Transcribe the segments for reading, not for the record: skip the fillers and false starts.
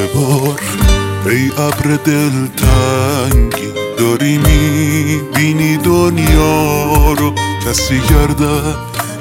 ببار ای ابر دلتنگی، داری میبینی دنیا رو، کسی گردن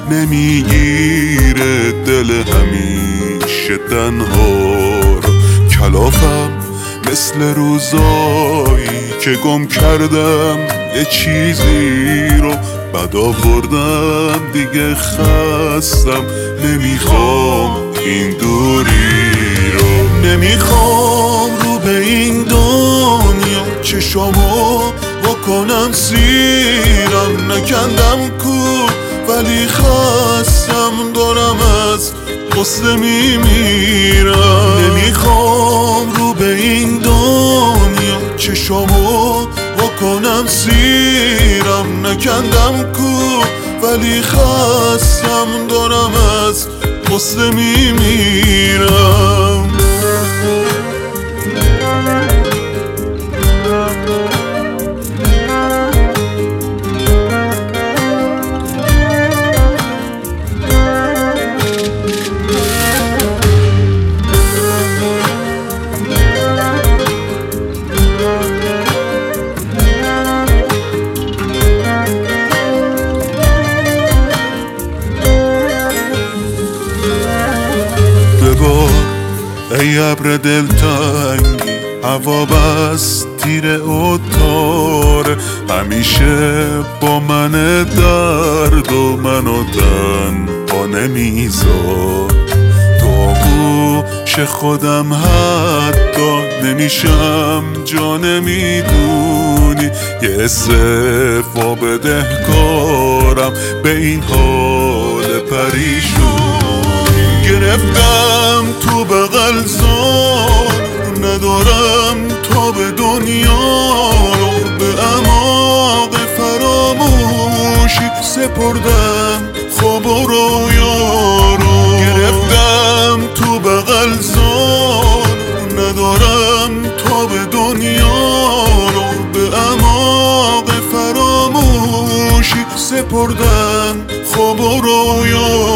نمیگیره دل همیشه تنها رو. کلافم مثل روزایی که گم کردم یه چیزی رو، بعد آوردم دیگه خستم، نمیخوام این دوری رو. نمیخوام رو به این دنیا چشامو بکنم سیرم، نکندم کو ولی خستم، دارم از غصه میمیرم. نمیخوام رو به این دنیا چشامو بکنم سیرم، نکندم کو ولی خستم، دارم از غصه میمیرم. ای ابر دلتنگی، هوا بس تیر اتاره، همیشه با من درد و منو تنها نمیذار. تو گوش خودم حتی نمیشم، جا نمیدونی یه استعفا بدهکارم به این حال پریشونی. گرفتم تو بغل زار، ندارم تا به دنیا رو، به اعماق فراموشی سپردم خواب و رویا رو. گرفتم تو بغل زار، ندارم تا به دنیا رو، به اعماق فراموشی سپردم خواب و رویا